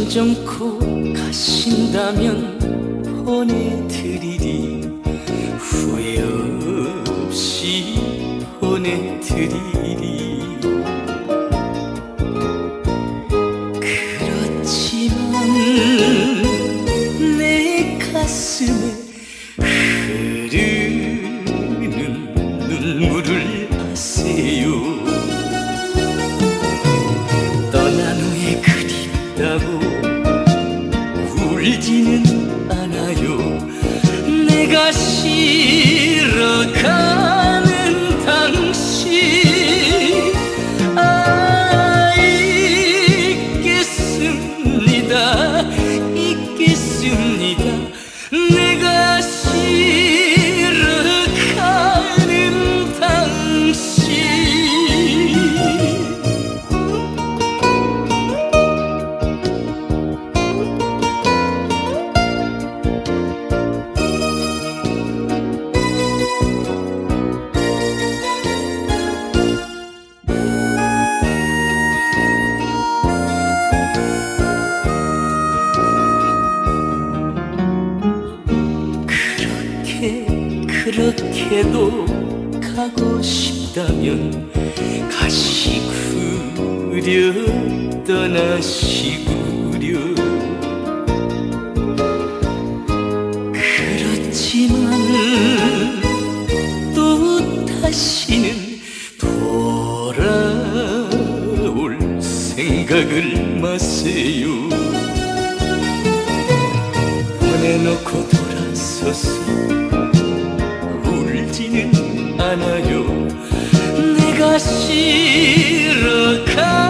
정코 가신다면 보내드리리. 후회 없이 보내드리리. 그렇지만 내 가슴에 흐르는 눈물을 아세요. 떠난 후에 그립다고 울지는 않아요. 내가 싫어가는 당신 있겠습니다. 있겠습니다. 내가 싫어가는 당신. 그렇게도 가고 싶다면 가시구려. 떠나시구려. 그렇지만 또 다시는 돌아올 생각을 마세요. 보내놓고 돌아서서 울지는 않아요. 내가 싫어가